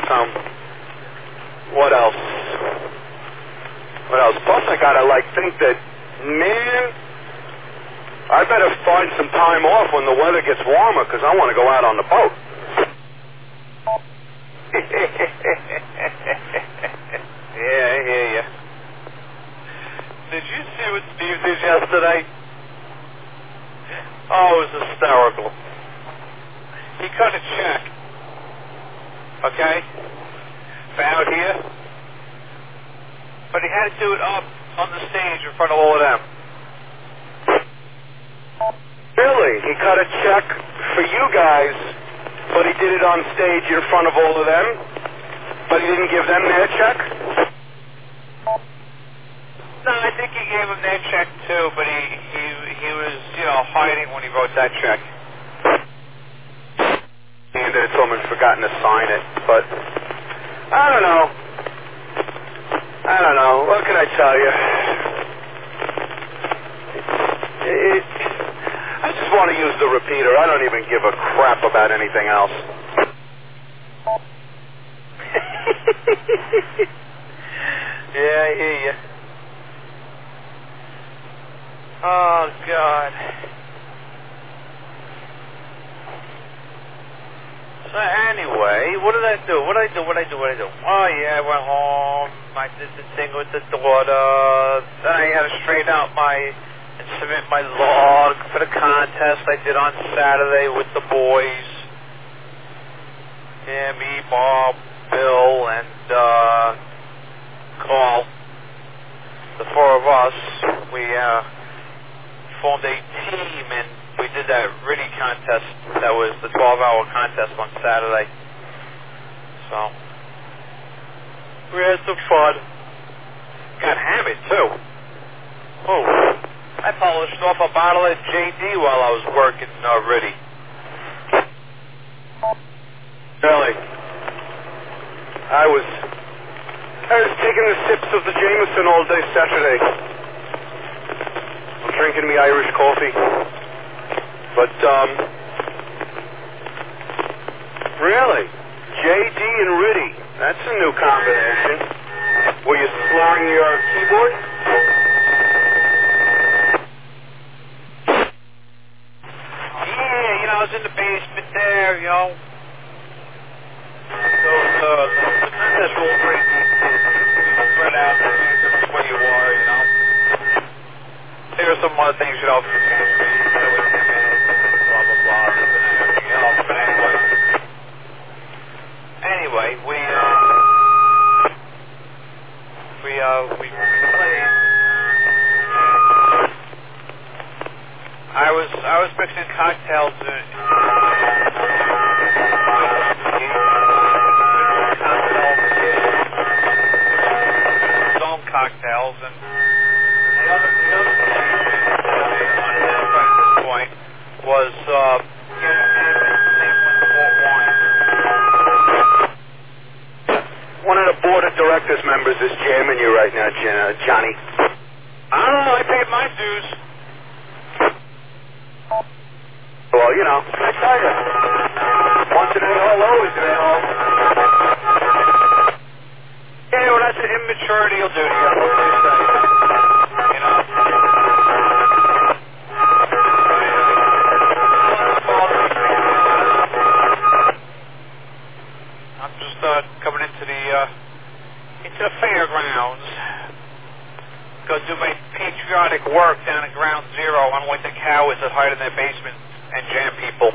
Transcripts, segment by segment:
What else? What else? Plus, I gotta think that, man, I better find some time off when the weather gets warmer because I want to go out on the boat. Yeah, I hear you. Did you see what Steve did yesterday? Oh, it was hysterical. He cut a check, okay, for out here, but he had to do it up on the stage in front of all of them. Really? He cut a check for you guys, but he did it on stage in front of all of them, but he didn't give them their check? No, I think he gave them their check too, but he was, hiding when he wrote that check. He handed it to him and forgotten to sign it, but I don't know. What can I tell you? I just want to use the repeater. I don't even give a crap about anything else. Yeah, I hear you. Oh, God. So anyway, what did I do? Oh, yeah, I went home. I did the thing with the daughter. Then I had to straighten out and submit my log for the contest I did on Saturday with the boys. Yeah, me, Bob, Bill, and Carl. The four of us, we formed a team, and we did that RIDDI contest. That was the 12-hour contest on Saturday. So we had some fun. Got hammered too. Oh, I polished off a bottle of JD while I was working RIDDI. Really? I was taking the sips of the Jameson all day Saturday. I'm drinking me Irish coffee. But, really? JD and RIDDI. That's a new combination. Were you slurring your keyboard? Yeah, I was in the basement there, So, the contest will break spread out where you are, There are some other things, blah, blah, blah, everything else. But anyway, we played. I was mixing cocktails. Cocktails, and the other thing at this point was one of the board of directors members is jamming you right now, Johnny. I don't know. I paid my dues. Well, I tell you, once an a-hole, always an a-hole. Yeah, well, that's an immaturity will do to you. What do you say? I'm just coming into the fairgrounds. Go do my patriotic work down at Ground Zero on what the cow is that hide in their basement and jam people.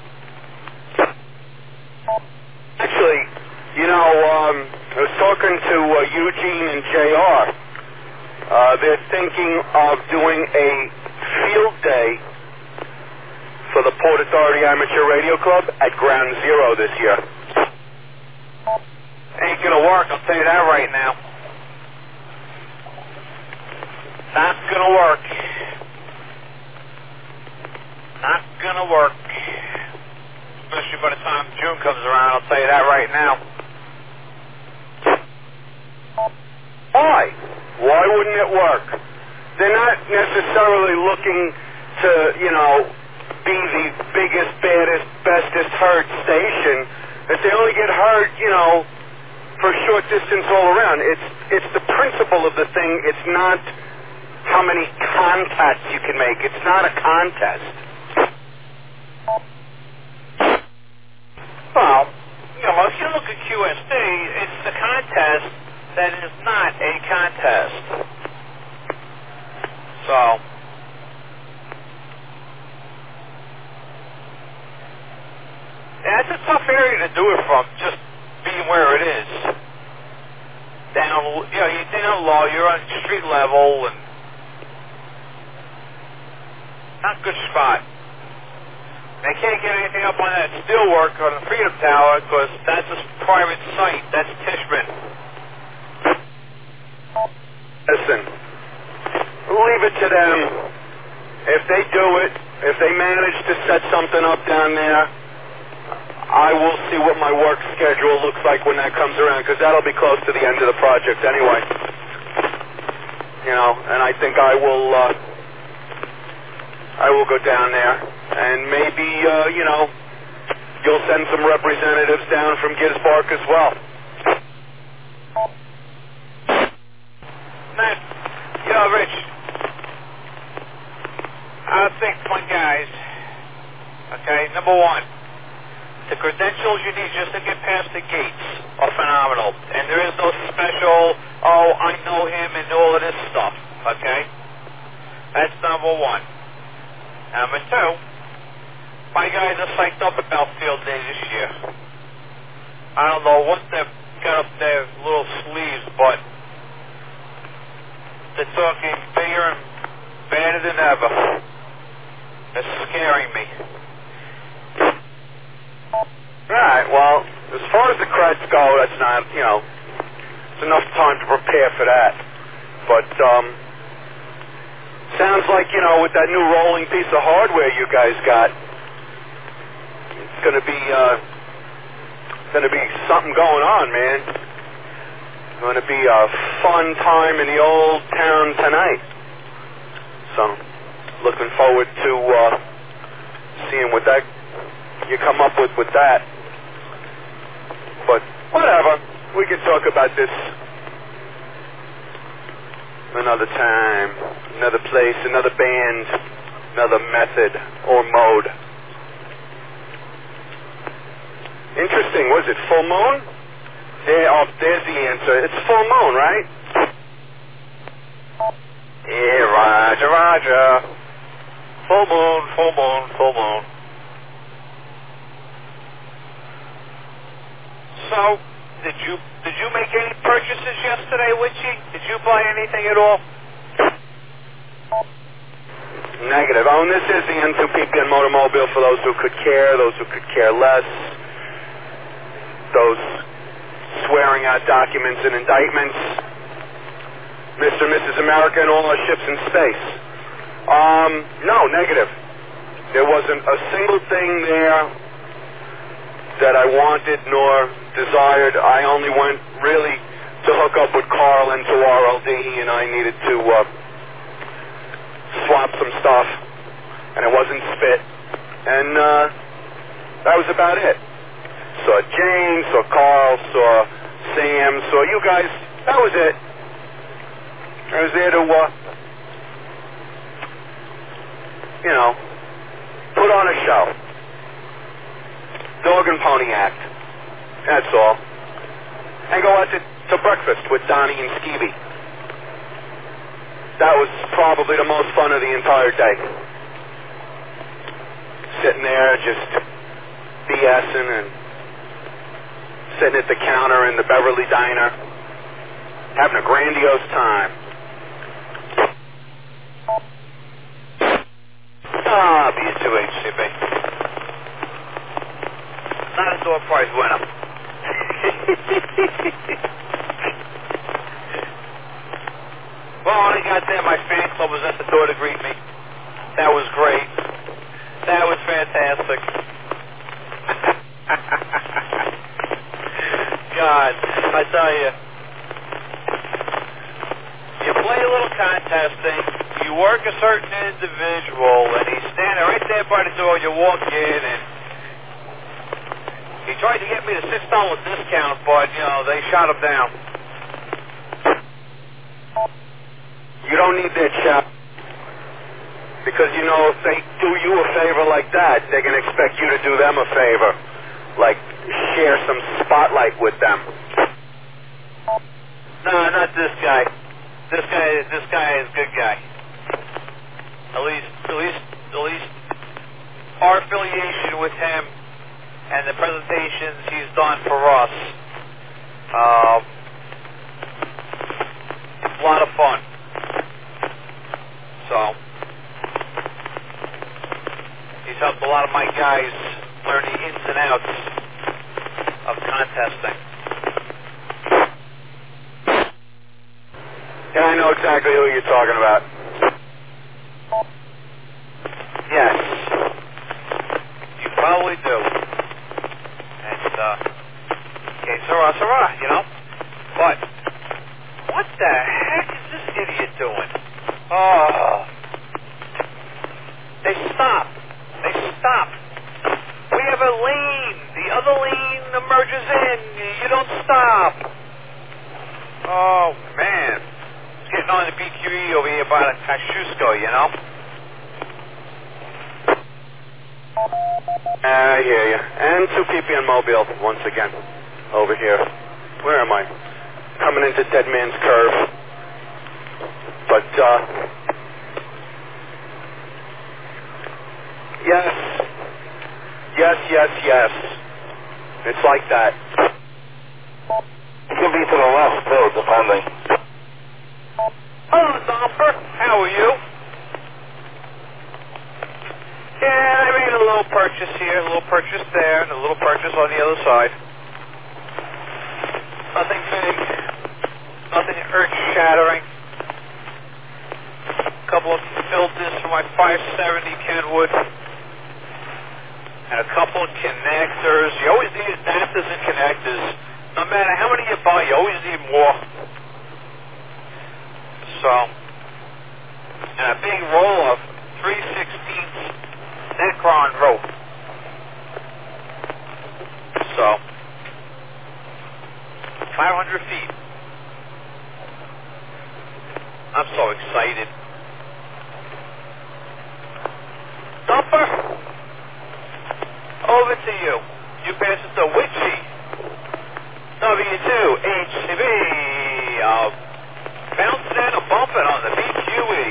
Actually, I was talking to Eugene and JR. They're thinking of doing a field day for the Port Authority Amateur Radio Club at Ground Zero this year. Ain't gonna work, I'll tell you that right now. Not gonna work. Not gonna work. Especially by the time June comes around, I'll tell you that right now. Why? Why wouldn't it work? They're not necessarily looking to, be the biggest, baddest, bestest heard station. If they only get heard, a short distance all around. It's the principle of the thing. It's not how many contacts you can make. It's not a contest. Well, if you look at QSD, it's the contest that is not a contest. So, yeah, it's a tough area to do it from, just being where it is. Down, you're down low, you're on street level, and not a good spot. They can't get anything up on that steelwork on the Freedom Tower because that's a private site. That's Tishman. Listen, leave it to them. If they do it, if they manage to set something up down there, I will see what my work schedule looks like when that comes around, because that'll be close to the end of the project anyway. And I think I will go down there, and maybe, you'll send some representatives down from Gisborne as well. Man, Rich, I think my guys, okay, number one, the credentials you need just to get past the gates are phenomenal. And there is no special, I know him and all of this stuff, okay? That's number one. Number two, my guys are psyched up about field day this year. I don't know what they've got up their little sleeves, but they're talking bigger and better than ever. They're scaring me. Right, well, as far as the creds go, that's not, it's enough time to prepare for that. But, sounds like, with that new rolling piece of hardware you guys got, it's gonna be something going on, man. It's gonna be a fun time in the old town tonight. So, looking forward to, seeing what you come up with that. But, whatever, we can talk about this another time, another place, another band, another method or mode. Interesting, was it full moon? There's the answer. It's full moon, right? Yeah, Roger. Full moon. So, did you make any purchases yesterday, Witchy? Did you buy anything at all? Negative. And this is the N2PPN Motormobile for those who could care, those who could care less, those swearing out documents and indictments, Mr. and Mrs. America and all our ships in space. No, negative. There wasn't a single thing there that I wanted nor desired. I only went really to hook up with Carl and to RLD. He and I needed to swap some stuff, and it wasn't spit. And that was about it. Saw James, saw Carl, saw Sam, saw you guys. That was it. I was there to, put on a show. Dog and Pony Act. That's all. And go out to breakfast with Donnie and Skeevy. That was probably the most fun of the entire day. Sitting there just BSing and sitting at the counter in the Beverly Diner, having a grandiose time. B2HCB. Not a door prize winner. Well, when I got there, my fan club was at the door to greet me. That was great. That was fantastic. God, I tell you, you play a little contesting, you work a certain individual, and he's standing right there by the door, you walk in, and He tried to get me a $6 discount, but, you know, they shot him down. You don't need that shot. Because, you know, if they do you a favor like that, they're going to expect you to do them a favor. Like, share some spotlight with them. No, not this guy. This guy is a good guy. At least our affiliation with him and the presentations he's done for us, a lot of fun. So, he's helped a lot of my guys learn the ins and outs of contesting. Yeah, I know exactly who you're talking about. Yes. You probably do. And, okay, Sarah, you know? But, what the heck is this idiot doing? Oh. They stop. We have a lane. The other lane merges in. You don't stop. Oh, man. It's getting on the BQE over here by the Kosciuszko, you know? I hear you. And 2PP in Mobile once again. Over here. Where am I? Coming into Dead Man's Curve. But, Yes. It's like that. It could be to the left, too, depending. Hello, Domper. How are you? Yeah, I made a little purchase here, a little purchase there, and a little purchase on the other side. Nothing big. Nothing earth-shattering. A couple of filters for my 570 Kenwood. And a couple of connectors. You always need adapters and connectors. No matter how many you buy, you always need more. So, and a big roll of 3/16 Necron rope. So, 500 feet. I'm so excited. Dumper! Over to you. You pass it to Witchy. W2HCB. Bouncing and a bumping on the BQE.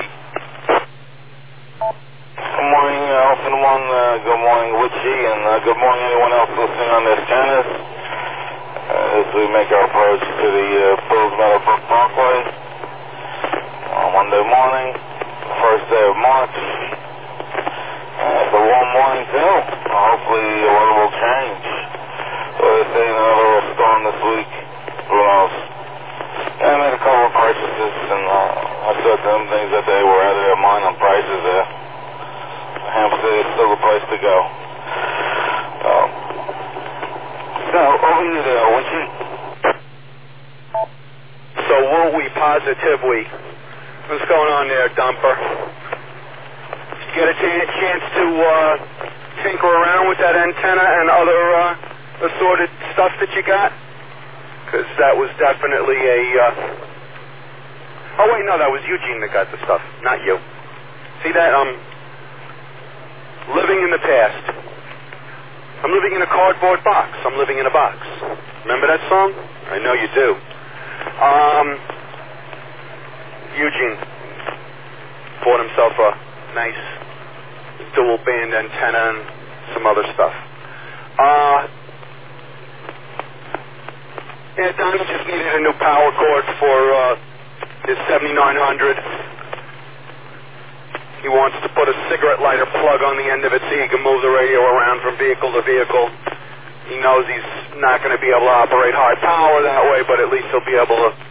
Good morning, Alpha 1. Good morning, Witchy, and good morning anyone else listening on this channel. As we make our approach to the Bulls Meadowbrook Parkway on Monday morning, the first day of March. It's a warm morning too. Hopefully the weather will change. They're saying another storm this week. Who knows? I made a couple of purchases, and I said to them things that they were out of their mind on prices there. Hampstead is still the place to go. So over here there, Witchy. So will we positively? What's going on there, Dumper? Get a chance to tinker around with that antenna and other assorted stuff that you got? Because that was definitely a... Oh, wait, no, that was Eugene that got the stuff, not you. See that? Living in the past. I'm living in a cardboard box. I'm living in a box. Remember that song? I know you do. Eugene bought himself a nice dual band antenna and some other stuff. Yeah, Donnie just needed a new power cord for his 7900. He wants to put a cigarette lighter plug on the end of it so he can move the radio around from vehicle to vehicle. He knows he's not going to be able to operate high power that way, but at least he'll be able to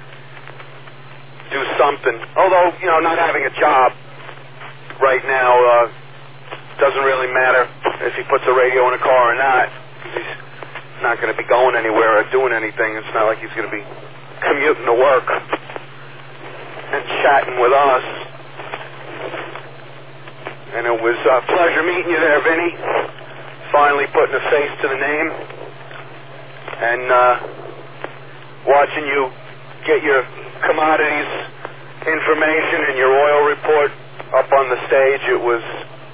do something. Although, you know, not having a job right now doesn't really matter if he puts a radio in a car or not. He's not going to be going anywhere or doing anything. It's not like he's going to be commuting to work and chatting with us. And it was a pleasure meeting you there, Vinny. finally putting a face to the name and watching you get your commodities information and your oil report up on the stage. It was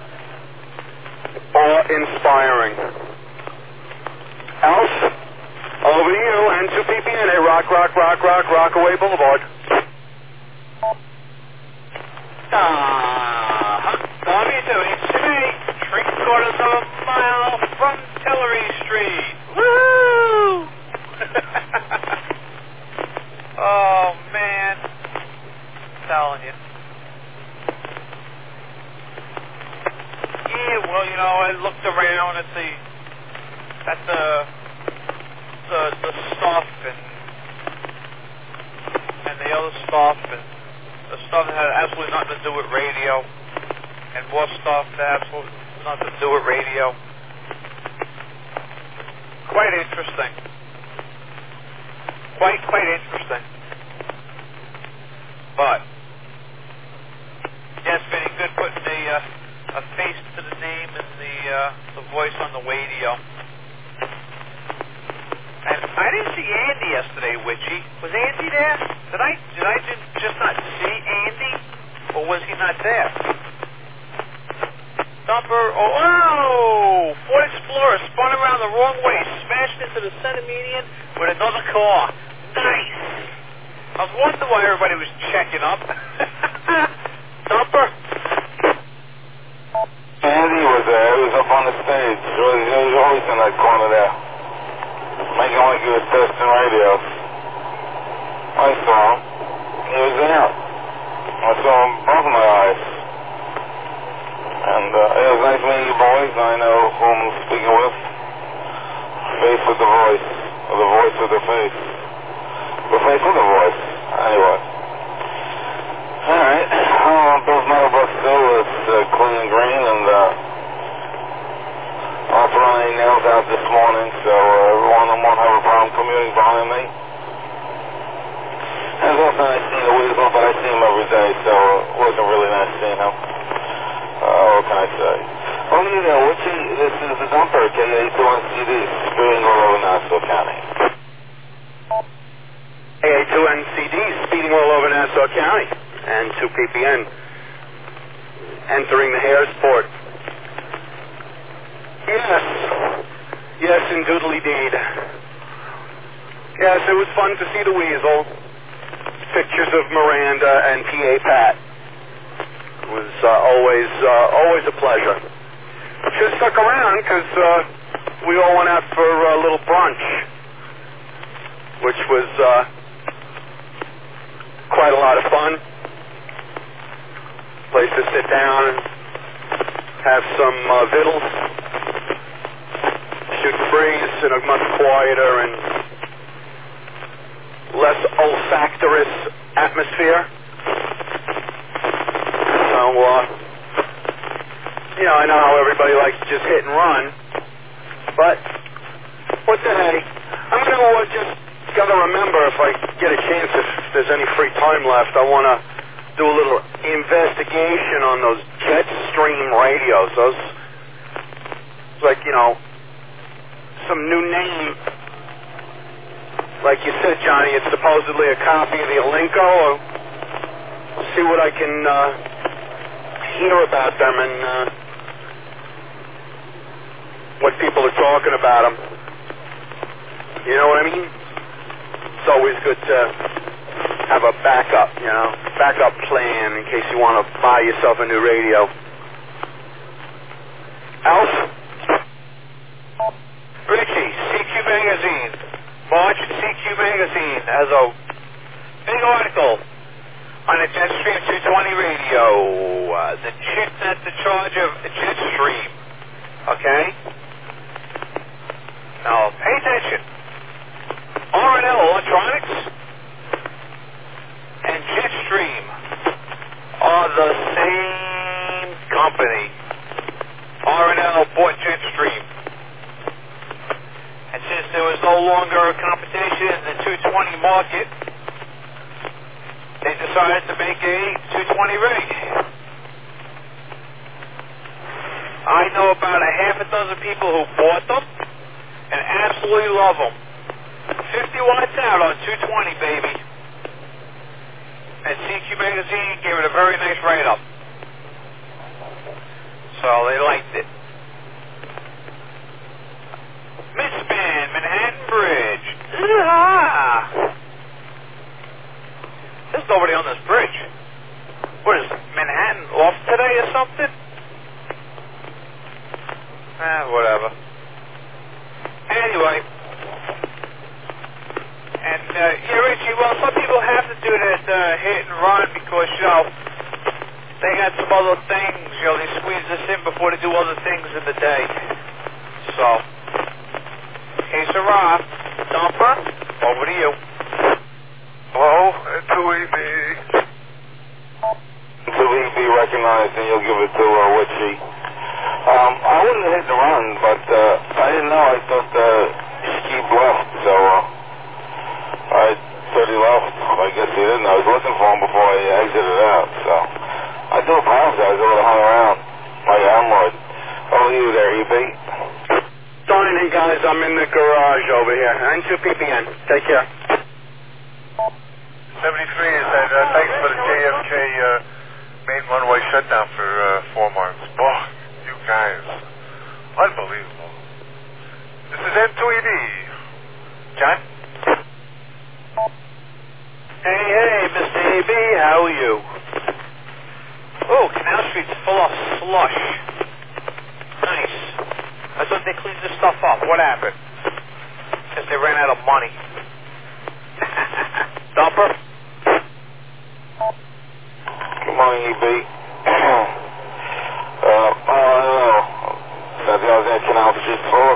awe-inspiring. Alf, over to you and to PPNA, Rockaway Boulevard. How are you doing today? 3/4 of a mile from Tillery Street. Woo! Oh, man. I'm telling you. Yeah, well, you know, I looked around at the stuff and the other stuff and the stuff that had absolutely nothing to do with radio and more stuff that had absolutely nothing to do with radio. Quite interesting. Quite interesting. But yeah, it's been good putting a face to the name and the voice on the radio. And I didn't see Andy yesterday, Witchy. Was Andy there? Did I just not see Andy, or was he not there? Ford Explorer spun around the wrong way, smashed into the center median with another car. Nice. I was wondering why everybody was checking up. Dumper. Andy was there. He was up on the stage. He was always in that corner there, making like he was testing radios. I saw him. He was there. I saw him both of my eyes. And it was nice meeting you boys. I know who I'm speaking with. Face with the voice. Or the voice with the face. The face with the voice. Anyway. Alright. Bill's Metal Book still is clean and green, and I'll throw any nails out this morning, so everyone won't have a problem commuting behind me. And it's also nice seeing the Weasel, but I see him every day, so it wasn't really nice seeing him. What can I say? Oh, you know, this is the Dumper, KA2NCD, speeding all over Nassau County. KA2NCD, speeding all over Nassau County. And 2PPN, entering the Haresport. Yes, indubitably. Yes, it was fun to see the Weasel. Pictures of Miranda and PA Pat. It was always a pleasure. Just stuck around because we all went out for a little brunch, which was quite a lot of fun. Place to sit down and have some vittles, shoot the breeze in a much quieter and less olfactorous atmosphere. So, I know how everybody likes to just hit and run, but what the hey? I'm going to just got to remember, if I get a chance, if there's any free time left, I want to do a little investigation on those Jetstream radios. Those, like, some new name. Like you said, Johnny, it's supposedly a copy of the Alinco. I'll see what I can hear about them and what people are talking about them. You know what I mean? It's always good to have a backup plan in case you want to buy yourself a new radio. Alf? Richie, CQ Magazine. March CQ Magazine has a big article on the Jetstream 220 radio. The chick that's in charge of Jetstream. Okay? Now, pay attention. R&L Electronics and Jetstream are the same company. R&L bought Jetstream. And since there was no longer a competition in the 220 market, they decided to make a 220 rig. I know about a half a dozen people who bought them and absolutely love them. 50 watts out on 220, baby. And CQ Magazine gave it a very nice write-up. So they liked it. Misspan, Manhattan Bridge. There's nobody on this bridge. What is Manhattan off today or something? Whatever. Anyway. And, yeah, Richie, well, some people have to do that hit and run because, you know, they got some other things, you know, they squeeze this in before they do other things in the day. So, hey, Sarah, Dumper, over to you. Hello, 2EB. 2EB recognized, and you'll give it to Witchy. I wouldn't hit the run, but I didn't know. I thought Skeeb left, so I thought he left. I guess he didn't. I was looking for him before I exited out, so I do apologize. I would have hung around like a landlord. Over to you there, EB. Fine, hey guys, I'm in the garage over here. 92 ppm. Take care. 73 is that, thanks for the JFK main runway shutdown for 4 months. Boy, you guys, unbelievable. This is N2ED. John? Hey, Mr. AB, how are you? Oh, Canal Street's full of slush. Nice. I thought they cleaned this stuff up. What happened? Guess they ran out of money. Dumper? Good morning, EB. I don't know. Is that the other Canal Street full?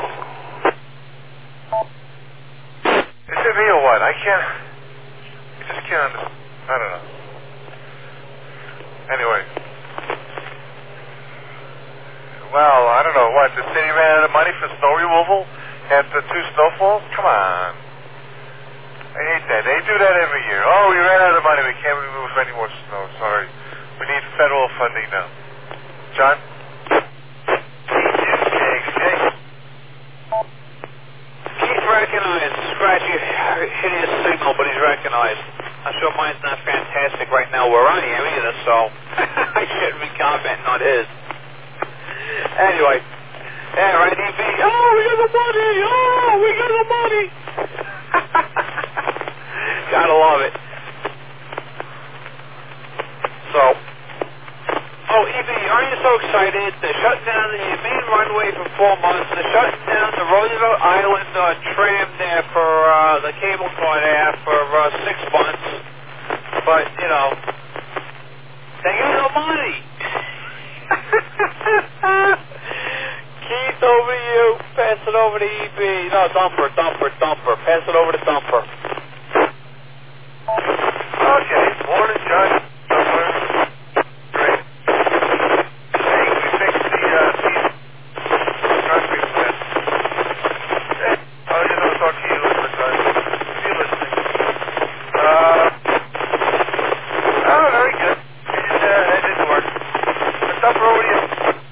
Is it me or what? I just can't understand. I don't know. Anyway. Well, I don't know. What, the city ran out of money for snow removal after 2 snowfalls? Come on. I hate that. They do that every year. Oh, we ran out of money. We can't remove any more snow. Sorry. We need federal funding now. John? Keith recognized. Scratchy, hideous signal, but he's recognized. I'm sure mine's not fantastic right now where I am either, so I shouldn't be commenting on his. Anyway. Yeah, right, EB. Oh, we got the money! Oh, we got the money! Gotta love it. So, EB, aren't you so excited? They're shutting down the main runway for 4 months. They're shutting down the Roosevelt Island tram there for the cable car there for 6 months. But, you know, they got no money. Keith, over to you. Pass it over to EB. No, Dumper. Pass it over to Dumper. Okay. Morning, John. Great. Hey, we fixed the concrete plant. Hey, oh, you know, talk to you, Elizabeth. You're listening. Oh, very good. It didn't work. What's up, over to you?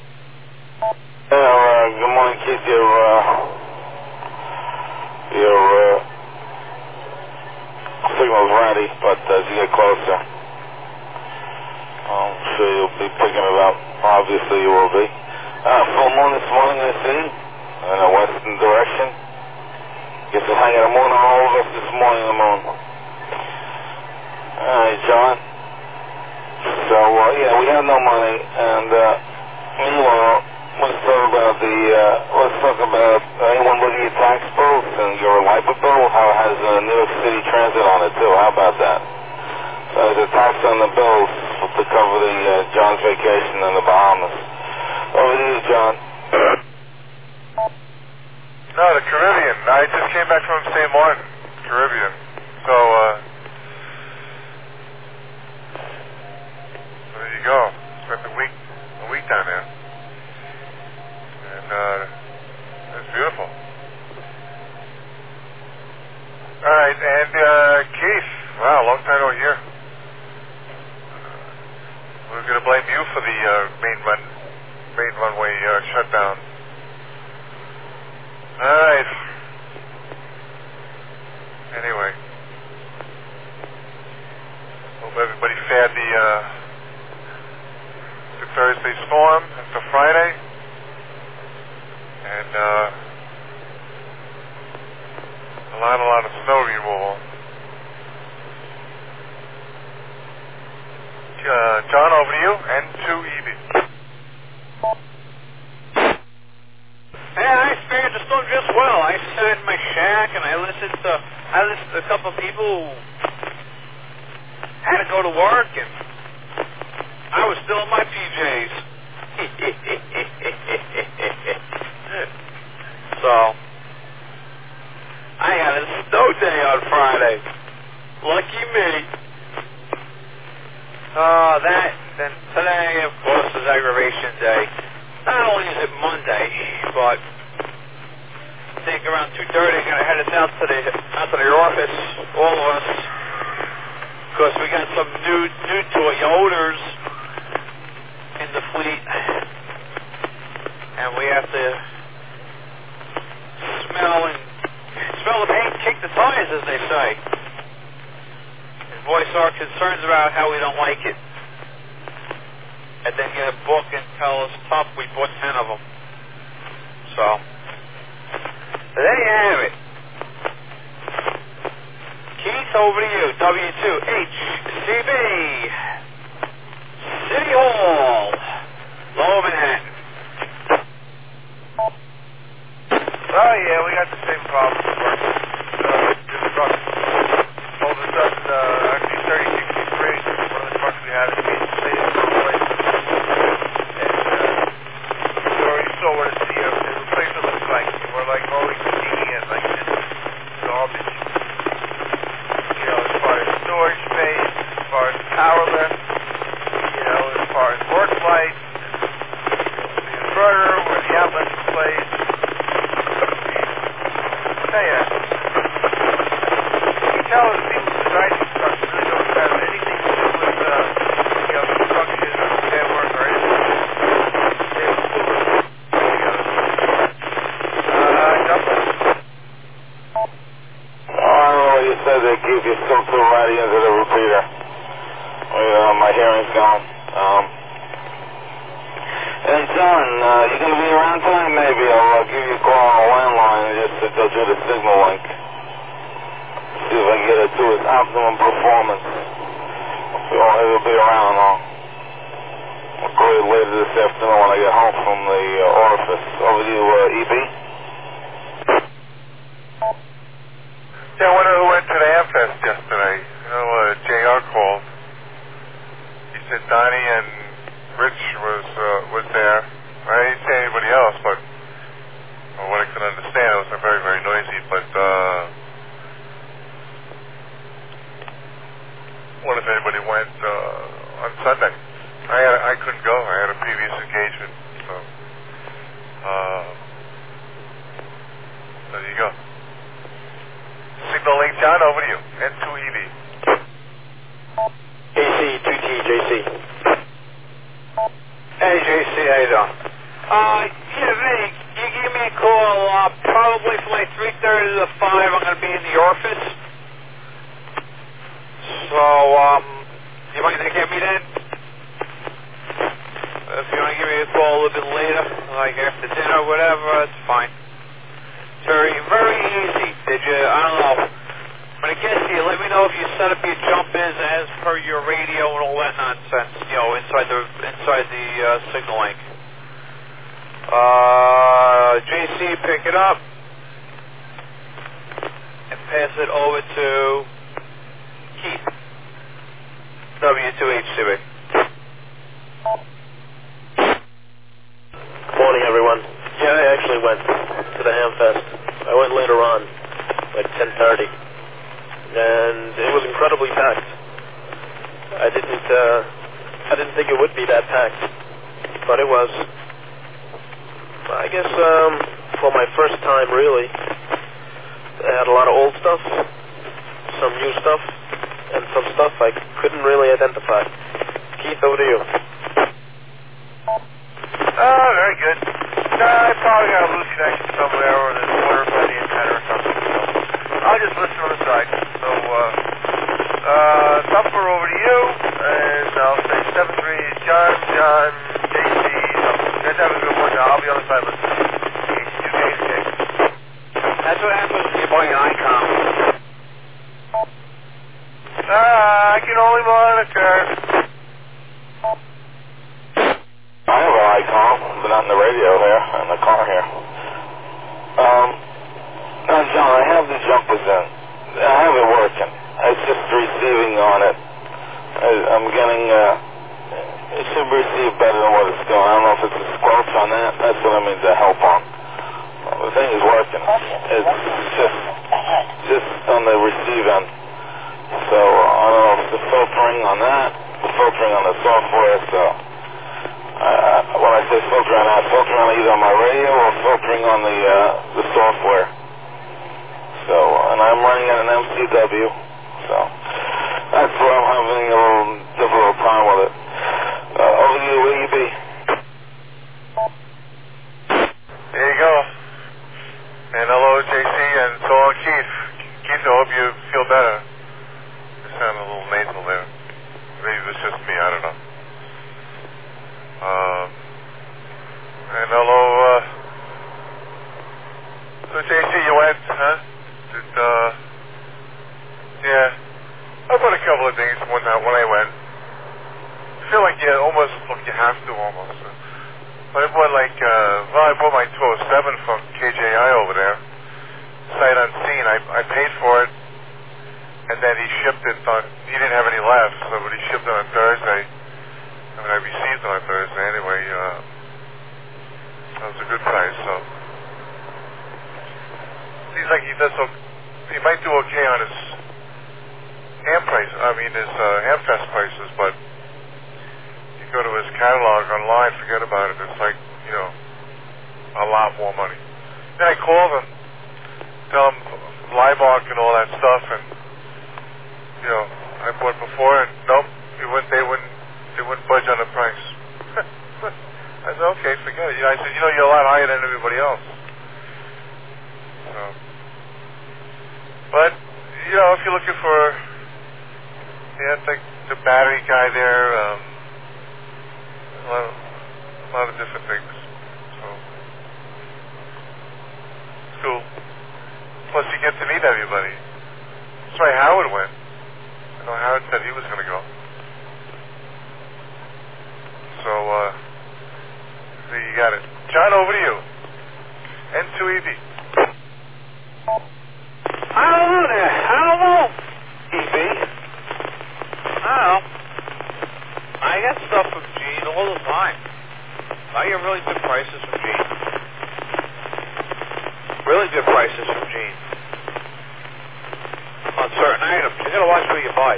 Good morning, Keith. Your signal's ready, but as you get closer, I'm sure you'll be picking it up. Obviously, you will be. Full moon this morning, I see, in a western direction. Guess it's hanging a moon all over us this morning, the moon. All right, John. So, yeah, we have no money, and meanwhile, let's talk about anyone looking at tax bills and your LIPA bill, how it has New York City Transit on it too. How about that? So there's a tax on the bills to cover the John's vacation in the Bahamas. Over to you, John. No, the Caribbean. I just came back from St. Martin, Caribbean. So, there you go. Spent a week down there. It's beautiful. All right, and Keith, wow, long time no hear. We're going to blame you for the main main runway shut down. All right. Anyway, hope everybody fared the Thursday storm after Friday, and a lot of snow removal. John, over to you, N2EB. Hey, I experienced the storm just well. I sat in my shack and I listened to a couple of people who had to go to work, and I was still in my PJs. So, I had a snow day on Friday. Lucky me. Then today, of course, is aggravation day. Not only is it Monday, but I think around 2:30, gonna head us out to the office, all of us, because we got some new Toyotas in the fleet, and we have to smell the paint, kick the tires, as they say, and voice our concerns about how we don't like it, and then get a book and tell us tough we bought 10 of them. So there you have it. Keith, over to you. W2HCB City Hall, Lower Manhattan. Oh yeah, we got the same problem. This truck all of a sudden, actually 3063, one of the trucks we had, is being slated for replacement. And we already saw what the replacement looks like. And we're like always digging in, like this garbage. You know, as far as storage space, as far as power lift, you know, as far as work lights, the inverter, where the outlet is placed. Tell you, you can tell the people who design these trucks really don't have anything to do with, you know, construction or repair work or anything. They're foolish. Dublin. Oh, you said they keep you still too right into the repeater. My hearing's gone. Hey, John, you going to be around tonight? Maybe I'll give you a call on the landline and just go through the signal link. See if I can get it to its optimum performance. It'll be around. I'll call you later this afternoon when I get home from the orifice. Over to you, EB. Yeah, I wonder who went to the Amfest yesterday. You know, JR called. He said Donnie and Rich was there. I didn't say anybody else, but from what I could understand, it was very, very noisy. But wonder if anybody went on Sunday. I couldn't go. I had a previous engagement. So there you go. Signal link, John, over to you. N2EB. AC2TJC. Hey, JC, how you doing? Vic, you give me a call probably from like 3:30 to 5. I'm going to be in the office. So, you might not get me then? If you want to give me a call a little bit later, like after dinner or whatever, it's fine. It's very, very easy. I don't know. When it gets to you, let me know if you set up your jump-ins as per your radio and all that nonsense, you know, inside the signal link. JC, pick it up and pass it over to Keith, W2HCB. Morning, everyone. Yeah, I actually went to the Hamfest. I went later on, like 10:30, and it was incredibly packed. I didn't think it would be that packed, but it was. I guess for my first time, really, I had a lot of old stuff, some new stuff, and some stuff I couldn't really identify. Keith, over to you. All John, JC. You guys have a good one. I'll be on the side listening. You guys kick. That's what happens when you're buying an ICOM. I can only monitor. I have an ICOM, but not in the radio here, in the car here. Now, John, I have the jumpers in. I have it working. It's just receiving on it. I'm getting, it should receive better than what it's doing. I don't know if it's a squelch on that. That's what I mean to help on. The thing is working. It's just on the receive end. So, I don't know if it's the filtering on that, the filtering on the software, so. When I say filtering, I'm filtering on either on my radio or filtering on the software. So, and I'm running at an MCW, so that's where I'm having a little difficult time with it. Over to you, will you be? There you go. And hello, JC, and so on, Keith. Keith, I hope you feel better. You sound a little nasal there. Maybe it was just me, I don't know. And hello, so JC, you went, huh? Yeah. I bought a couple of things when I went. I feel like you almost, look, you have to almost. But I bought I bought my 207 from KJI over there. Sight unseen. I paid for it, and then he shipped it he didn't have any left, but he shipped it on Thursday. I received it on Thursday anyway. That was a good price, so. Seems like he might do okay on his his Hamfest prices, but you go to his catalog online, forget about it. It's like, a lot more money. Then I called him, tell him Livearc and all that stuff, and, I bought before, and nope, they wouldn't budge on the price. I said, okay, forget it. I said, you're a lot higher than everybody else. So, but, if you're looking for, it's like the battery guy there, a lot of different things. So, it's cool. Plus, you get to meet everybody. That's why Howard went. I know Howard said he was going to go. So, there you got it. John, over to you. N2EV. I don't know there. I don't know. EV. I don't know. I get stuff from Gene all the time. I get really good prices from Gene. Really good prices from Gene. On certain items. You gotta watch what you buy,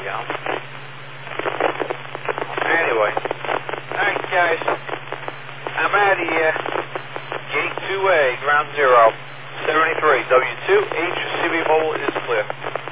Anyway. Alright, guys. I'm out of here. Gate 2A, ground 0. 73, W2, HCB mobile is clear.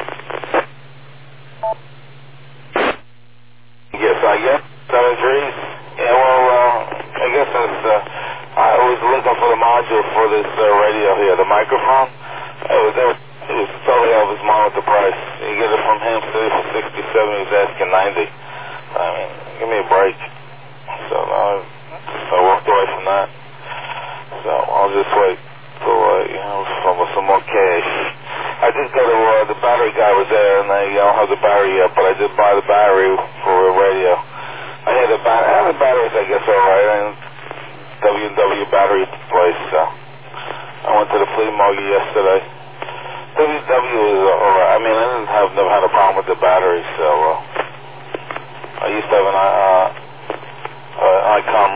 Yes, I guess. 73. Yeah, well, I guess I was looking for the module for this radio here, the microphone. It was totally out of his mind with the price. You get it from him for 67, he was asking 90. I mean, give me a break. So, I walked away from that. So, I'll just wait till, for some more cash. I did go to, the battery guy was there, and they don't have the battery yet, but I did buy the battery for a radio. I had the batteries, I guess, alright, and W&W battery place, so. I went to the flea market yesterday. W&W is alright. I mean, never had a problem with the batteries, so, I used to have an ICOM,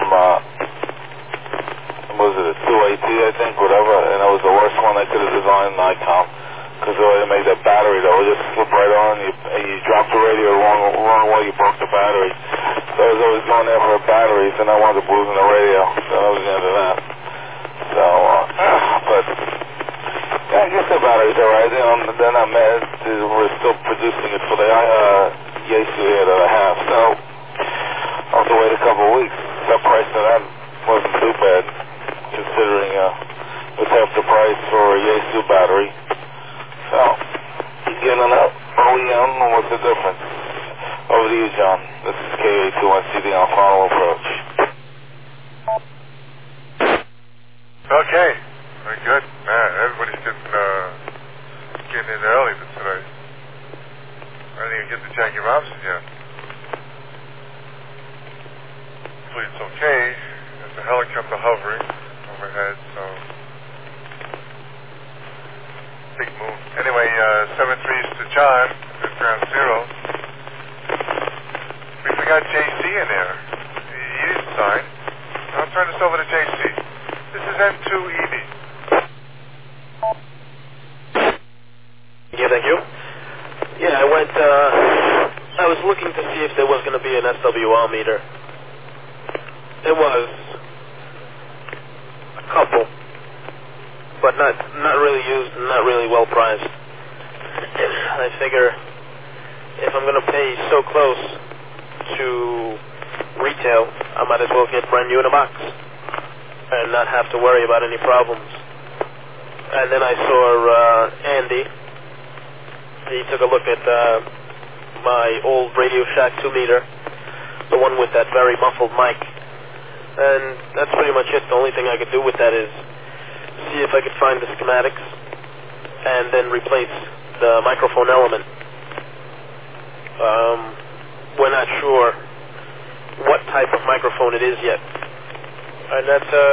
was it a 2AT, I think, whatever, and it was the worst one I could have designed, an ICOM, because the way they made that battery, though, it just slip right on, and you drop the radio the wrong way, you broke the battery. So I was always going there for batteries, and I wanted to booze in the radio, so that was the end of that. So, but, yeah, I guess the batteries are right. They're not mad. We're still producing it for the Yaesu here that I have, so I'll have to wait a couple of weeks. That price of that wasn't too bad, considering it's half the price for a Yaesu battery. So, you getting an OEM, what's the difference? Over to you, John. This is KA21CD on Final Approach. Okay. Very good. Man, everybody's getting in early today. I didn't even get to Jackie Robinson yet. Hopefully it's okay. There's a helicopter hovering overhead, so big move. Anyway, 7-3s to John at ground zero. We forgot JC in there. He didn't sign. I'll turn this over to JC. This is N2ED. Yeah, thank you. Yeah, I was looking to see if there was going to be an SWR meter. There was a couple, but not really used and not really well priced. I figure if I'm going to pay so close to retail, I might as well get brand new in a box and not have to worry about any problems. And then I saw Andy. He took a look at my old Radio Shack 2 meter, the one with that very muffled mic. And that's pretty much it. The only thing I could do with that is see if I could find the schematics and then replace the microphone element. We're not sure what type of microphone it is yet. And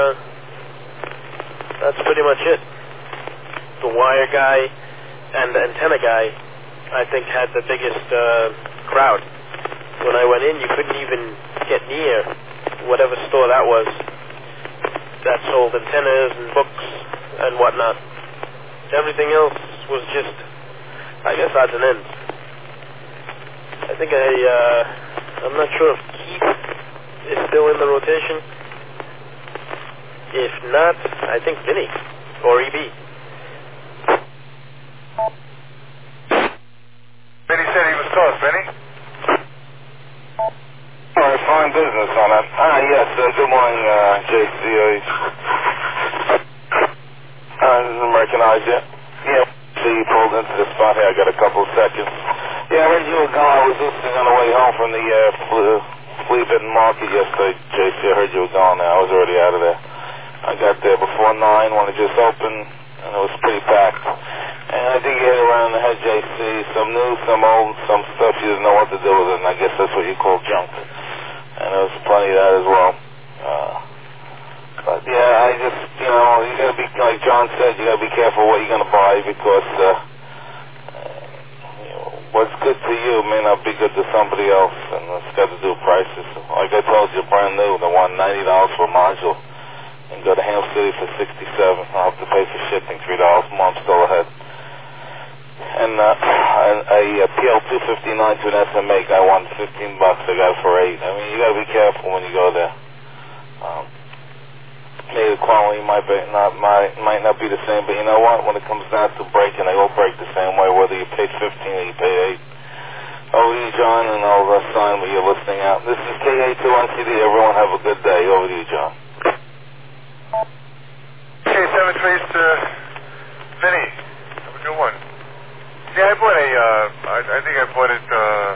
that's pretty much it. The wire guy and the antenna guy, I think, had the biggest crowd. When I went in, you couldn't even get near whatever store that was that sold antennas and books and whatnot. Everything else was just, I guess, odds and ends. I think I'm not sure if Keith is still in the rotation. If not, I think Vinny or EB. Vinny said he was close. Vinny? All right, fine business on that. Yes, good morning, JC. Doesn't recognize you. Yeah, see, you pulled into the spot here. I got a couple of seconds. Yeah, I heard you were gone. I was listening on the way home from the flea bitten market yesterday, JC. I heard you were gone now. I was already out of there. I got there before 9 when it just opened, and it was pretty packed. And I think you hit around the head, JC. Some new, some old, some stuff you didn't know what to do with it, and I guess that's what you call junk. And there was plenty of that as well. But yeah, I just, you gotta be, like John said, you gotta be careful what you're gonna buy because what's good to you may not be good to somebody else, and it's got to do with prices. Like I told you, brand new, they want $90 for a module, and go to Ham City for $67. I'll have to pay for shipping $3 a month, still ahead. And a PL259 to an SMA guy wanted $15. I got it for $8. I mean, you got to be careful when you go there. Maybe the quality might not be the same, but you know what? When it comes down to breaking, they all break the same way, whether you paid $15 or you paid $8. Over to you, John, and I'll sign what you're listening out. This is KA2NCD. Everyone have a good day. Over to you, John. Okay, 7-3s to Vinny. Have a good one. Yeah, I bought I think I bought it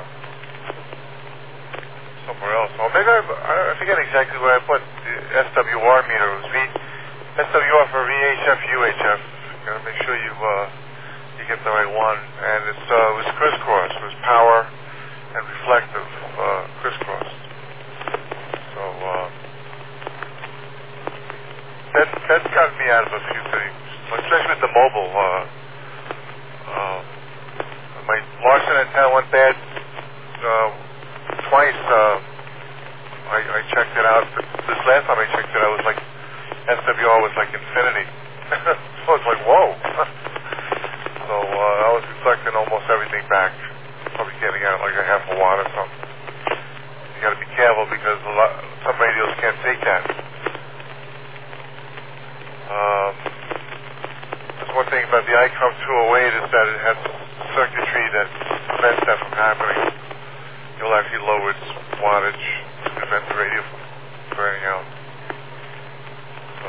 somewhere else. Or maybe I forget exactly where I bought the SWR meter. It was SWR for VHF, UHF. You gotta make sure you get the right one. And it was crisscross. It was power and reflective crisscross. So that's gotten me out of a few things, especially with the mobile. My Larson antenna went bad twice. I checked it out. But this last time I checked it out, it was like SWR was like infinity. So it's like, whoa. So I was reflecting almost everything back. Probably getting out like a half a watt or something. You got to be careful because some radios can't take that. There's one thing about the ICOM 208 is that it has circuitry that prevents that from happening. You'll actually lower its wattage to prevent the radio from burning out. So,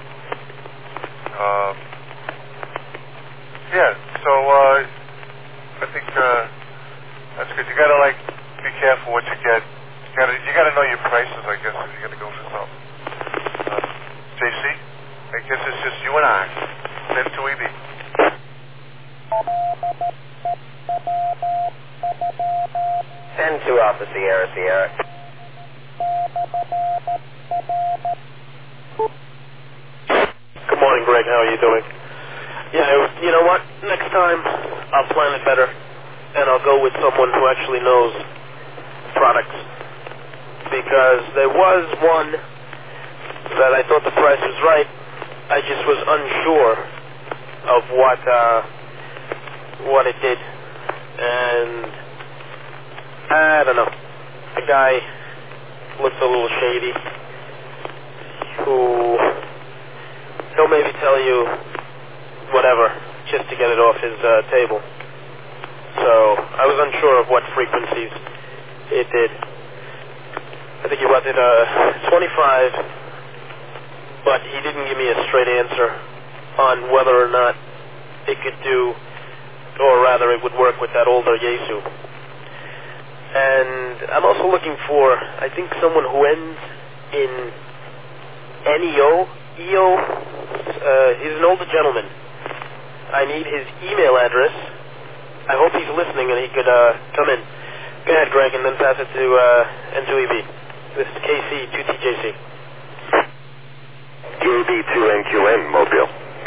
I think that's good. You gotta be careful what you get. You gotta know your prices, I guess, if you're gonna go for something. JC? I guess it's just you and I. Then 2EB. 10-2 Alpha Sierra Sierra. Good morning, Greg. How are you doing? Yeah, you know what? Next time, I'll plan it better, and I'll go with someone who actually knows products. Because there was one that I thought the price was right. I just was unsure of what it did. And I don't know. The guy looked a little shady. He'll maybe tell you whatever just to get it off his table. So I was unsure of what frequencies it did. I think he wanted 25, but he didn't give me a straight answer on whether or not it could do, or rather it would work with that older Yaesu. And I'm also looking for, I think, someone who ends in NEO. He's an older gentleman. I need his email address. I hope he's listening and he could come in. Go ahead, Greg, and then pass it to N2EB. This is KC2TJC. KB2NQN, Mobile.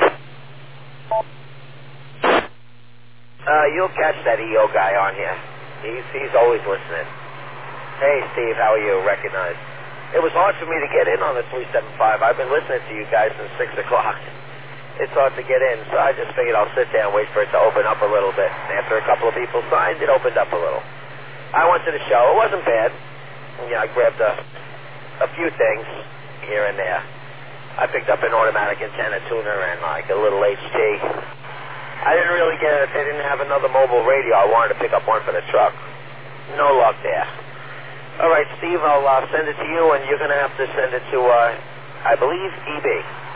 You'll catch that EO guy on here. He's always listening. Hey, Steve, how are you? Recognized. It was hard for me to get in on the 375. I've been listening to you guys since 6 o'clock. It's hard to get in, so I just figured I'll sit there and wait for it to open up a little bit. After a couple of people signed, it opened up a little. I went to the show. It wasn't bad. Yeah, I grabbed a few things here and there. I picked up an automatic antenna tuner and like a little HT. I didn't really get it. They didn't have another mobile radio. I wanted to pick up one for the truck. No luck there. All right, Steve, I'll send it to you, and you're going to have to send it to, I believe, EB.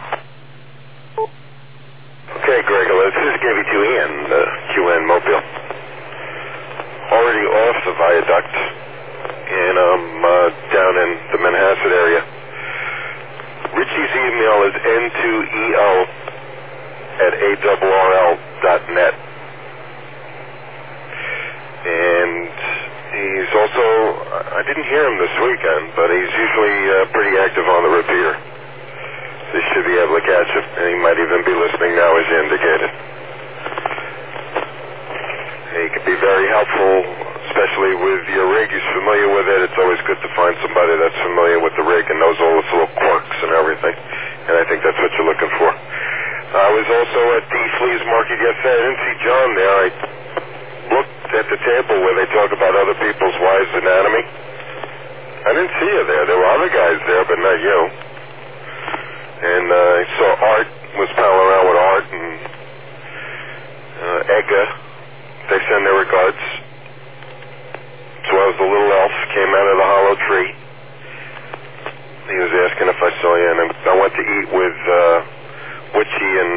Okay, Greg, this is KB2EN, QN Mobile. Already off the viaduct, and I'm down in the Manhasset area. Richie's email is n2el@awrl.net. And he's also, I didn't hear him this weekend, but he's usually pretty active on the repeater. So you should be able to catch him, and he might even be listening now as you indicated. He could be very helpful, especially with your rig. He's familiar with it. It's always good to find somebody that's familiar with the rig and knows all its little quirks and everything. And I think that's what you're looking for. I was also at D. Flea's Market yesterday. I didn't see John there. I looked at the table where they talk about other people's wives' anatomy. I didn't see you there. There were other guys there, but not you. And I saw Art was palling around with Art and Edgar. They send their regards. So I was the little elf, came out of the hollow tree. He was asking if I saw you, and I went to eat with Witchy and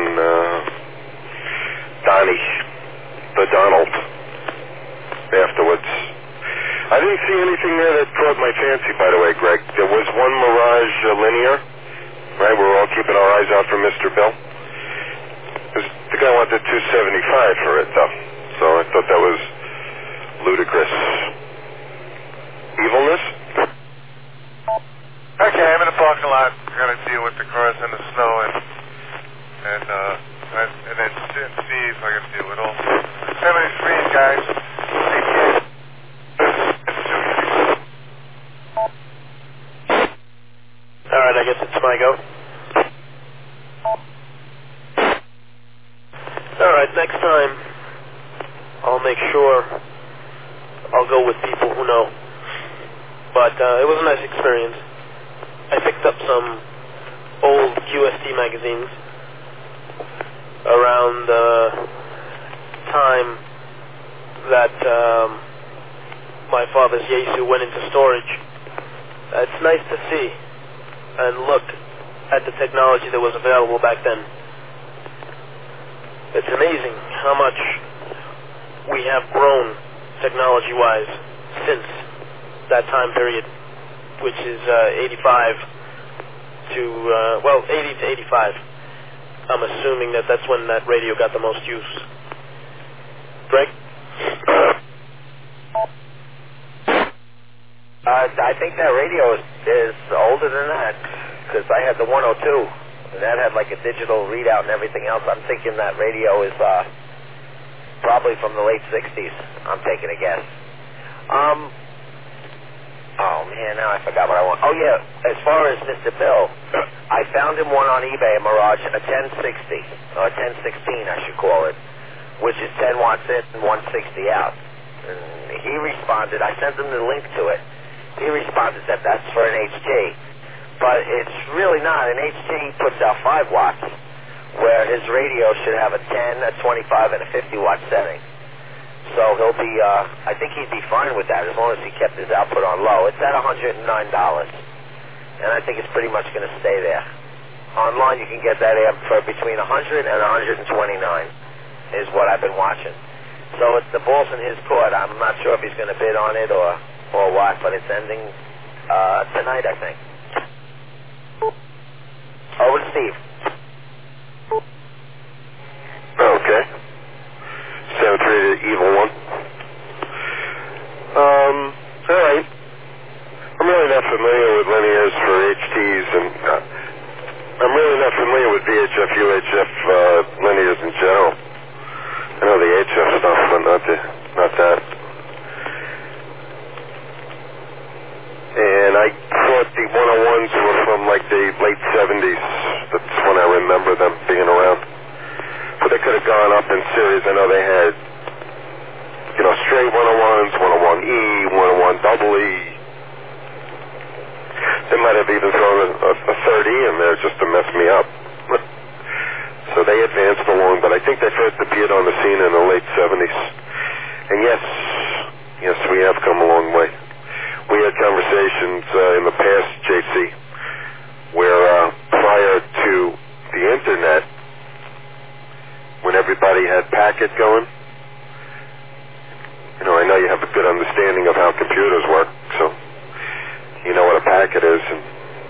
Donnie, the Donald, afterwards. I didn't see anything there that caught my fancy, by the way, Greg. There was one Mirage Linear, right? We're all keeping our eyes out for Mr. Bill. The guy wanted $275 for it, though. So I thought that was ludicrous. Evilness? Okay, I'm in the parking lot. I'm going to deal with the cars in the snow and then see if I can deal with all 73 guys. All right, I guess it's my go. All right, next time I'll make sure I'll go with people who know. But it was a nice experience. I picked up some old QST magazines around the time that my father's Yaesu went into storage. It's nice to see and look at the technology that was available back then. It's amazing how much we have grown technology-wise since that time period, which is 80 to 85. I'm assuming that that's when that radio got the most use. Greg? I think that radio is older than that, because I had the 102, and that had like a digital readout and everything else. I'm thinking that radio is probably from the late 60s. I'm taking a guess. Oh man, now I forgot what I want. Oh yeah, as far as Mr. Bill, I found him one on eBay, a Mirage, a 1060, or a 1016 I should call it, which is 10 watts in and 160 out. And he responded, I sent him the link to it. He responded that that's for an HT, but it's really not. An HT puts out 5 watts, where his radio should have a 10, a 25, and a 50 watt setting. So he'll be, I think he'd be fine with that as long as he kept his output on low. It's at $109, and I think it's pretty much going to stay there. Online you can get that amp for between $100 and $129 is what I've been watching. So it's the ball's in his court. I'm not sure if he's going to bid on it or what, but it's ending tonight, I think. Over to Steve. Okay. 7-3 to Evil 1. Alright. I'm really not familiar with linears for HTs, and I'm really not familiar with VHF, UHF linears in general. I know the HF stuff, but not that. And I thought the 101s were from like the late 70s. That's when I remember them being around. But they could have gone up in series. I know they had, straight 101s, 101E, 101 double E. They might have even thrown a third E in there just to mess me up. So they advanced along, but I think they first appeared on the scene in the late 70s. And yes, we have come a long way. We had conversations in the past, JC, where prior to the internet, when everybody had packet going, I know you have a good understanding of how computers work, so you know what a packet is. And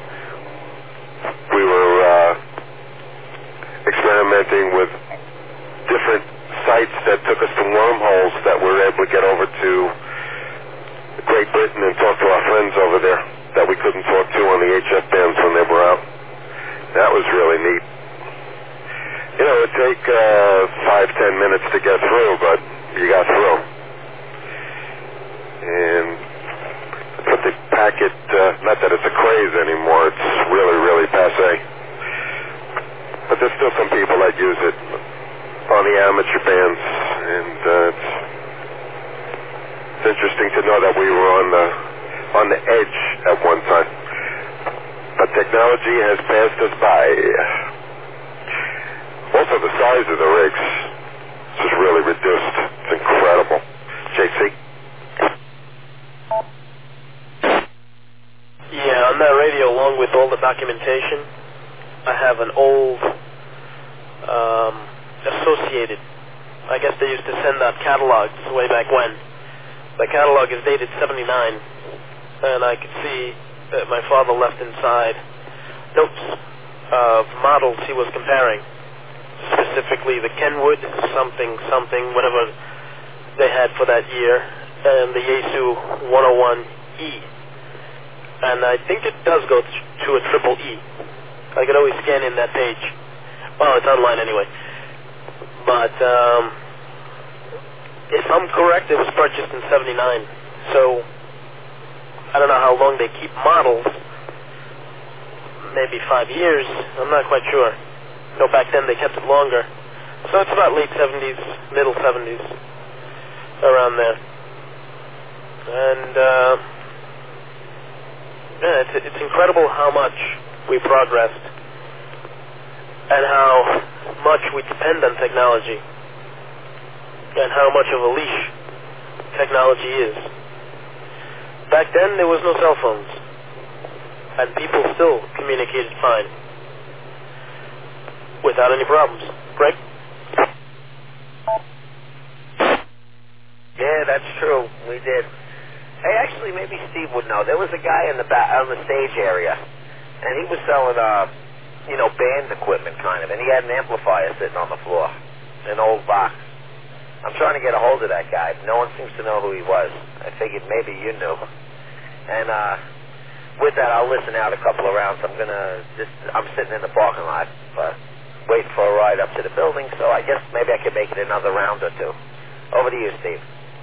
we were experimenting with different sites that took us to wormholes that we were able to get over to Great Britain and talk to our friends over there that we couldn't talk to on the HF bands when they were out. That was really neat. It would take 5-10 minutes to get through, but you got through. And put the packet, not that it's a craze anymore, it's really, really passé. But there's still some people that use it on the amateur bands, and it's interesting to know that we were on the edge at one time. But technology has passed us by. Also, the size of the rigs is just really reduced. It's incredible. JC? Yeah, on that radio, along with all the documentation, I have an old Associated. I guess they used to send out catalogs way back when. The catalog is dated 79, and I could see that my father left inside notes of models he was comparing. Specifically the Kenwood something, whatever they had for that year, and the Yaesu 101E. And I think it does go to a triple E. I could always scan in that page. Well, it's online anyway. But if I'm correct, it was purchased in 79. So I don't know how long they keep models. Maybe 5 years. I'm not quite sure. Back then they kept it longer. So it's about late 70s, middle 70s, around there. And it's incredible how much we progressed and how much we depend on technology and how much of a leash technology is. Back then there was no cell phones, and people still communicated fine without any problems. Greg? Yeah, that's true. We did. Hey, actually, maybe Steve would know. There was a guy in the back on the stage area, and he was selling band equipment kind of, and he had an amplifier sitting on the floor, an old box. I'm trying to get a hold of that guy. No one seems to know who he was. I figured maybe you knew. And with that, I'll listen out a couple of rounds. I'm sitting in the parking lot, waiting for a ride up to the building, so I guess maybe I could make it another round or two. Over to you, Steve.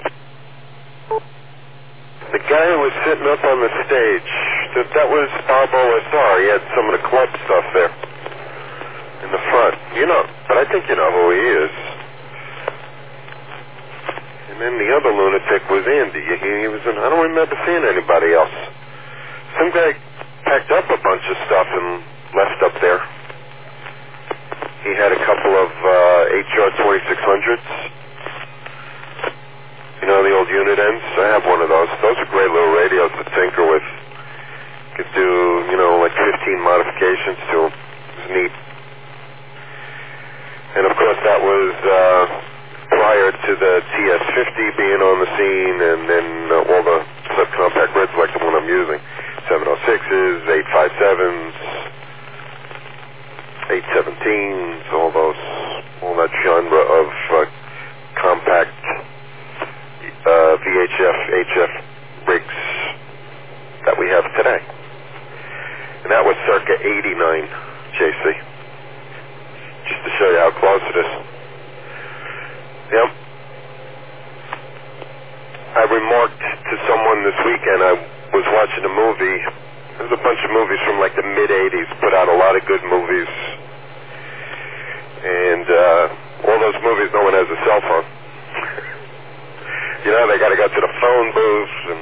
The guy who was sitting up on the stage, that was Bob OSR. He had some of the club stuff there in the front. But I think you know who he is. And then the other lunatic was Andy. He was I don't remember seeing anybody else. Some guy packed up a bunch of stuff and left up there. He had a couple of HR 2600s. You know the old unit ends? I have one of those. Those are great little radios to tinker with. You could do, like 15 modifications to them. It was neat. And of course that was prior to the TS-50 being on the scene, and then all the subcompact reds like the one I'm using. 706s, 857s, 817s, all that genre of compact VHF, HF rigs that we have today. And that was circa 89, JC. Just to show you how close it is. Yep. I remarked to someone this weekend, I was watching a movie. There's a bunch of movies from like the mid-'80s, put out a lot of good movies. And all those movies, no one has a cell phone. They got to go to the phone booth, and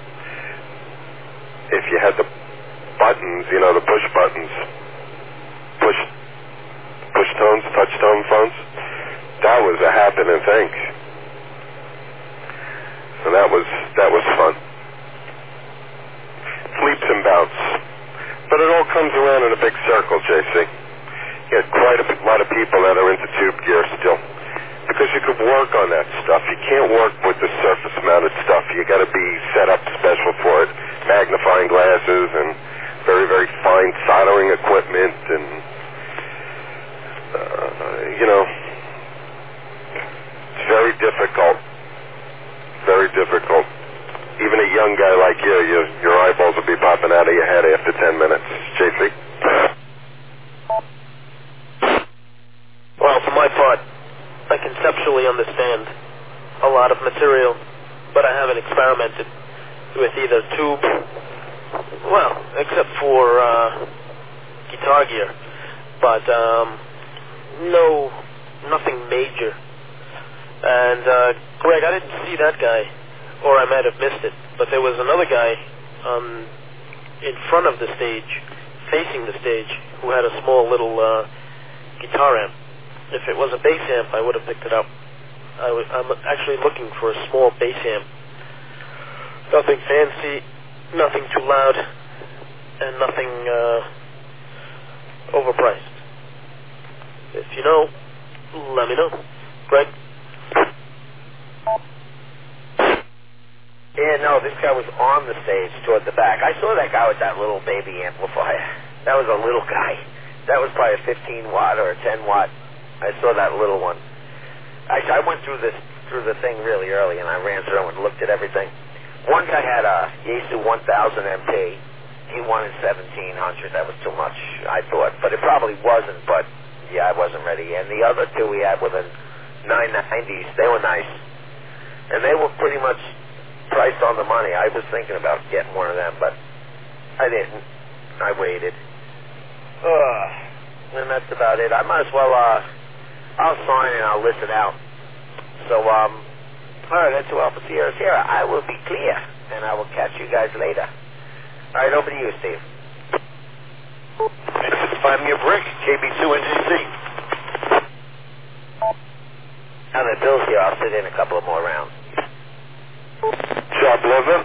if you had the buttons, the push buttons, push tones, touch tone phones, that was a happening thing. So that was fun. Leaps and bounds. But it all comes around in a big circle, JC. You get quite a lot of people that are into tube gear still. Because you could work on that stuff. You can't work with the surface-mounted stuff. You got to be set up special for it. Magnifying glasses and very, very fine soldering equipment, and it's very difficult. Very difficult. Even a young guy like you, your eyeballs will be popping out of your head after 10 minutes. JC? Well, for my part, I conceptually understand a lot of material, but I haven't experimented with either tube, except for guitar gear, but nothing major. And Greg, I didn't see that guy, or I might have missed it, but there was another guy in front of the stage, facing the stage, who had a small little guitar amp. If it was a bass amp, I would have picked it up. I'm actually looking for a small bass amp. Nothing fancy, nothing too loud, and nothing overpriced. If you know, let me know. Greg? Yeah, no, this guy was on the stage toward the back. I saw that guy with that little baby amplifier. That was a little guy. That was probably a 15 watt or a 10 watt. I saw that little one. Actually, I went through the thing really early, and I ran through and looked at everything. One guy had a Yaesu 1000 MP. He wanted 1700. That was too much, I thought. But it probably wasn't, but yeah, I wasn't ready. And the other two we had were the 990s. They were nice. And they were pretty much priced on the money. I was thinking about getting one of them, but I didn't. I waited. And that's about it. I might as well, I'll sign and I'll listen out. So, all right, that's all for Sierra. Sierra, I will be clear, and I will catch you guys later. All right, over to you, Steve. Find me a brick, KB2NGC. Now that Bill's here, I'll sit in a couple of more rounds. Job lover?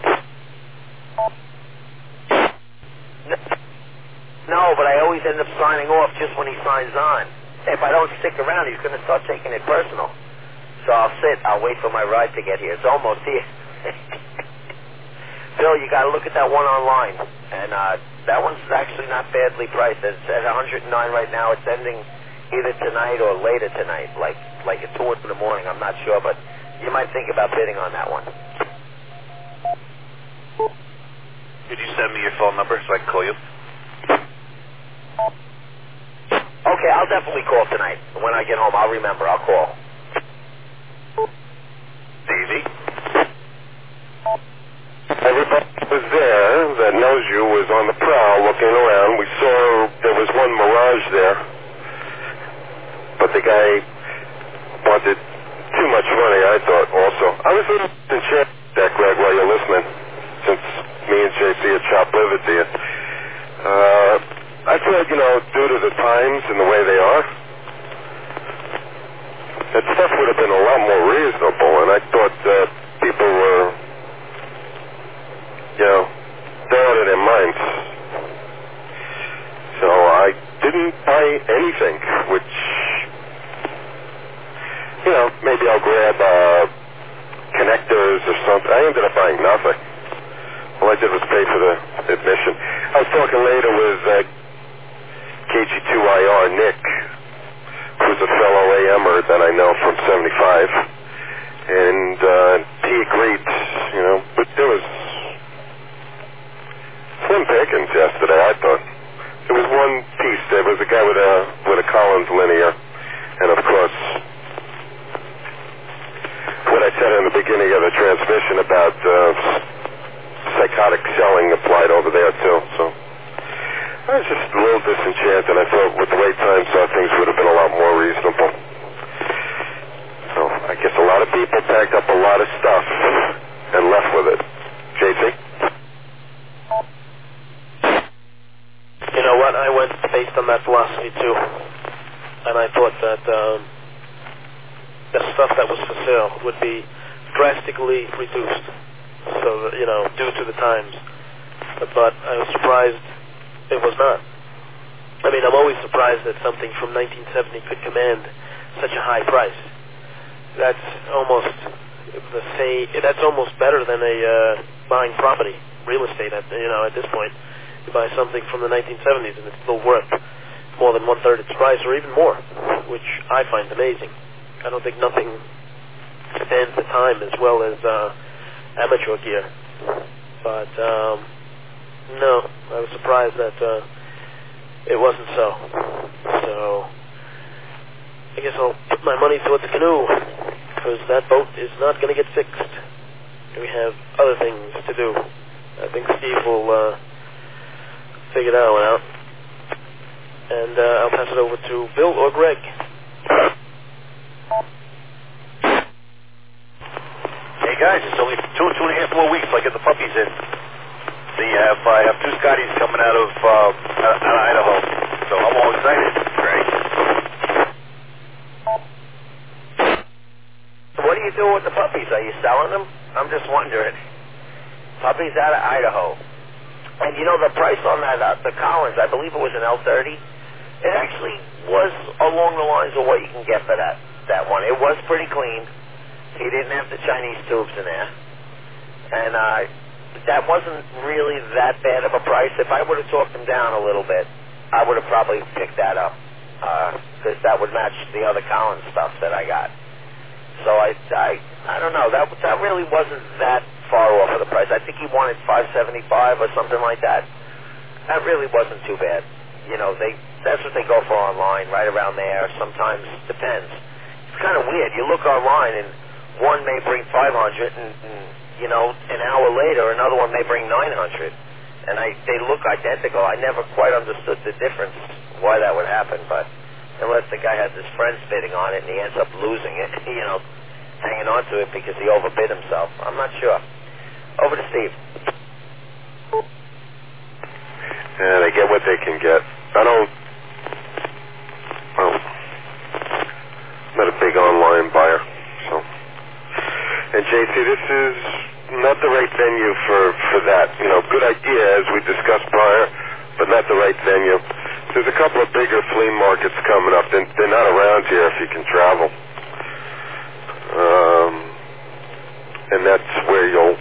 No, but I always end up signing off just when he signs on. If I don't stick around, he's going to start taking it personal. So I'll sit. I'll wait for my ride to get here. It's almost here. Bill, you got to look at that one online and That one's actually not badly priced. It's at 109 right now. It's ending either tonight or later tonight, like at 2 in the morning. I'm not sure, but you might think about bidding on that one. Could you send me your phone number so I can call you? Okay, I'll definitely call tonight. When I get home, I'll remember. I'll call. Davey? Everybody was there that knows you was on the prowl looking around. We saw there was one Mirage there, but the guy wanted too much money, I thought, also. I was in chat that, Greg, while you're listening, since me and JC had chopped liver to you. I thought, due to the times and the way they are, that stuff would have been a lot more reasonable, and I thought people were, they're out of their minds. So I didn't buy anything, which, maybe I'll grab connectors or something. I ended up buying nothing. All I did was pay for the admission. I was talking later with KG2IR, Nick, who's a fellow AMer that I know from 75, and he agreed, but there was slim pickings yesterday, I thought. There was one piece. There was a guy with a Collins linear, and of course, what I said in the beginning of the transmission about psychotic selling applied over there too. So I was just a little disenchanted. I thought with the wait times, things would have been a lot more reasonable. So I guess a lot of people packed up a lot of stuff and left with it. JC? You know what? I went based on that philosophy too, and I thought that the stuff that was for sale would be drastically reduced, so due to the times. But I was surprised it was not. I mean, I'm always surprised that something from 1970 could command such a high price. That's almost That's almost better than buying property, real estate. At this point, you buy something from the 1970s and it's still worth more than 1/3 its price, or even more, which I find amazing. I don't think nothing stands the time as well as amateur gear. But no, I was surprised that it wasn't so. So I guess I'll put my money towards the canoe, because that boat is not going to get fixed. We have other things to do. I think Steve will figure that one out. And I'll pass it over to Bill or Greg. Hey guys, it's only two and a half more weeks till I get the puppies in. I have two Scotties coming out of Idaho, so I'm all excited. Great. What do you do with the puppies? Are you selling them? I'm just wondering. Puppies out of Idaho. And the price on that, the Collins, I believe it was an L30. It actually was along the lines of what you can get for that one. It was pretty clean. He didn't have the Chinese tubes in there. And that wasn't really that bad of a price. If I would have talked him down a little bit, I would have probably picked that up, because that would match the other Collins stuff that I got. So I don't know. That really wasn't that far off of the price. I think he wanted $575 or something like that. That really wasn't too bad. That's what they go for online, right around there. Sometimes depends. It's kind of weird. You look online and one may bring 500, and an hour later another one may bring 900, and they look identical. I never quite understood the difference, why that would happen, but unless the guy has his friends bidding on it and he ends up losing it, hanging on to it because he overbid himself. I'm not sure. Over to Steve. Yeah, they get what they can get. I'm not a big online buyer, so. And JC, this is not the right venue for that. Good idea, as we discussed prior, but not the right venue. There's a couple of bigger flea markets coming up. They're not around here if you can travel. And that's where you'll